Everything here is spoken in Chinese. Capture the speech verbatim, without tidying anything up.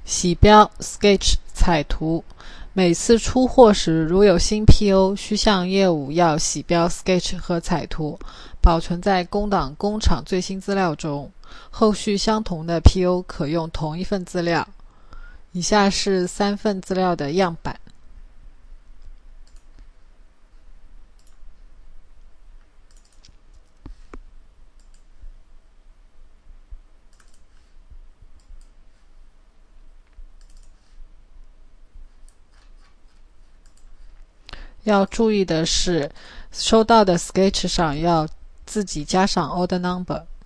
洗标 Sketch 彩图，每次出货时如有新 P O， 需向业务要洗标 Sketch 和彩图，保存在工档工厂最新资料中。后续相同的 P O 可用同一份资料。以下是三份资料的样板。要注意的是，收到的 Sketch 上要自己加上 order number。